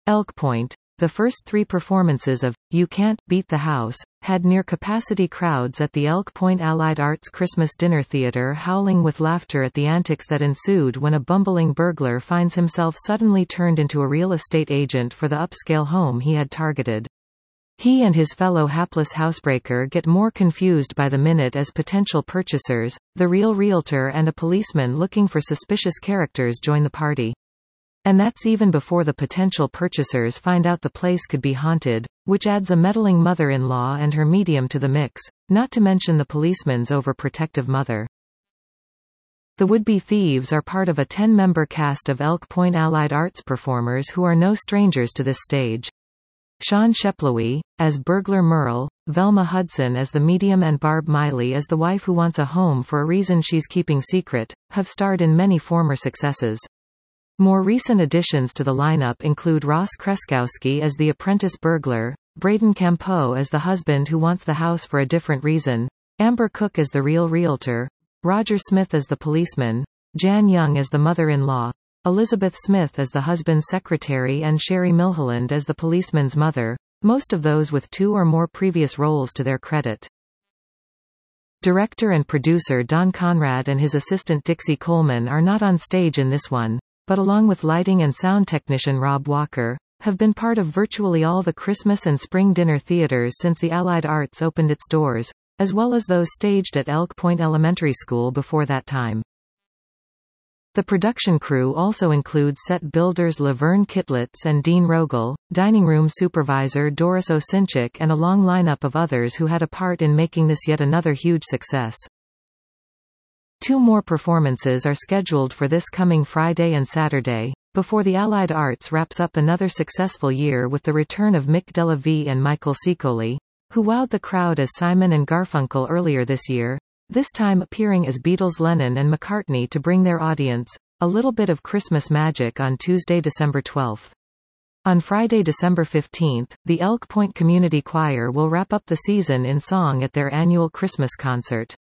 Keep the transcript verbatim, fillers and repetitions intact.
Elk Point. The first three performances of You Can't Beat the House had near-capacity crowds at the Elk Point Allied Arts Christmas Dinner Theater howling with laughter at the antics that ensued when a bumbling burglar finds himself suddenly turned into a real estate agent for the upscale home he had targeted. He and his fellow hapless housebreaker get more confused by the minute as potential purchasers, the real realtor and a policeman looking for suspicious characters join the party. And that's even before the potential purchasers find out the place could be haunted, which adds a meddling mother-in-law and her medium to the mix, not to mention the policeman's overprotective mother. The would-be thieves are part of a ten-member cast of Elk Point Allied Arts performers who are no strangers to this stage. Sean Sheplowy, as Burglar Merle, Velma Hudson as the medium and Barb Miley as the wife who wants a home for a reason she's keeping secret, have starred in many former successes. More recent additions to the lineup include Ross Kreskowski as the apprentice burglar, Braden Campeau as the husband who wants the house for a different reason, Amber Cook as the real realtor, Roger Smith as the policeman, Jan Young as the mother-in-law, Elizabeth Smith as the husband's secretary and Sherry Milholland as the policeman's mother, most of those with two or more previous roles to their credit. Director and producer Don Conrad and his assistant Dixie Coleman are not on stage in this one, but along with lighting and sound technician Rob Walker, have been part of virtually all the Christmas and spring dinner theaters since the Allied Arts opened its doors, as well as those staged at Elk Point Elementary School before that time. The production crew also includes set builders Laverne Kitlitz and Dean Rogel, dining room supervisor Doris Osinchik and a long lineup of others who had a part in making this yet another huge success. Two more performances are scheduled for this coming Friday and Saturday, before the Allied Arts wraps up another successful year with the return of Mick DeLaVie and Michael Sicoli, who wowed the crowd as Simon and Garfunkel earlier this year, this time appearing as Beatles Lennon and McCartney to bring their audience a little bit of Christmas magic on Tuesday, December twelfth. On Friday, December fifteenth, the Elk Point Community Choir will wrap up the season in song at their annual Christmas concert.